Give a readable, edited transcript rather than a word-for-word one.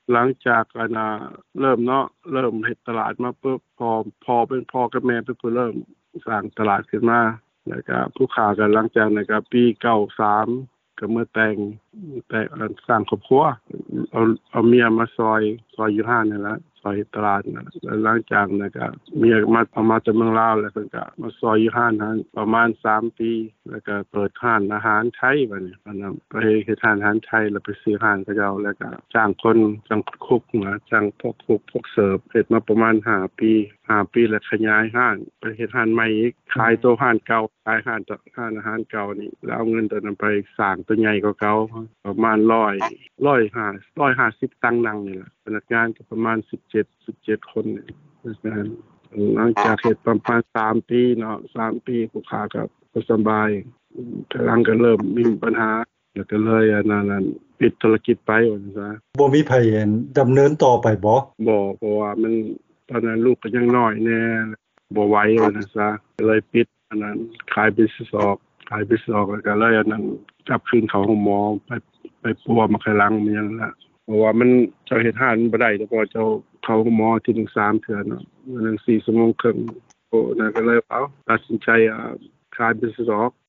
หลังจากเริ่มเนาะเริ่มเฮ็ดตลาดมาปึ๊บพอเป็นพ่อกับแม่เป็นผู้เริ่มสร้างตลาดขึ้นมาแล้วก็ผู้ค้าก็หลังจากนั้นก็ปี93ก็เมื่อแต่งสร้างครอบครัวเอาเมียมาซอยอยู่ห้านนั่นล่ะซอยตลาดนั่นแล้วหลังจากนั้นก็เมียมาเอามาจากเมืองลาวแล้วเพิ่นก็มาซอยอยู่ห้านนั้นประมาณ3ปีแล้วก็เปิดร้านอาหารไทยบัดนี้อันนั้นไปเฮ็ดร้านอาหารไทยแล้วไปซื้อร้านเขาเจ้าแล้วก็จ้างคนจ้างคุกมาจ้างพวกคุกพวกเสิร์ฟเฮ็ดมาประมาณ5 ปีแล้วขยายร้านไปเฮ็ดร้านใหม่อีกขายตัวร้านเก่าขายร้านอาหารเก่านี่แล้วเอาเงินตัวนั้นไปสร้างตัวใหญ่กว่าเก่าประมาณ150ตังค์นั่งนี่ล่ะพนักงานก็ประมาณ17คนนี่พนักงานหลังจากเฮ็ดประมาณ3ปีเนาะ3ปีลูกค้าก็บ่สบายกำลังก็เริ่มมีปัญหาแล้วก็เลยนั้นปิดธุรกิจไปว่าซั่นซะบ่มีไผดำเนินต่อไปบ่บ่เพราะว่ามันตอนนั้นลูกก็ยังน้อยแน่บ่ไหวว่าซั่นซะก็เลยปิดอันนั้นขายบิสออกแล้วก็เลยอันนั้นกลับคืนเข้าห้องหมอไปปัวมาไขลังมันยังล่ะเพราะว่ามันเจ้าเฮ็ดหานบ่ได้แต่พอเจ้าเข้าห้องหมอที่นึง3เทื่อเนาะมื้อนึง4 ชั่วโมงครึ่งโอ้นั่นก็เลยเอาตัดสินใจขายบิสออก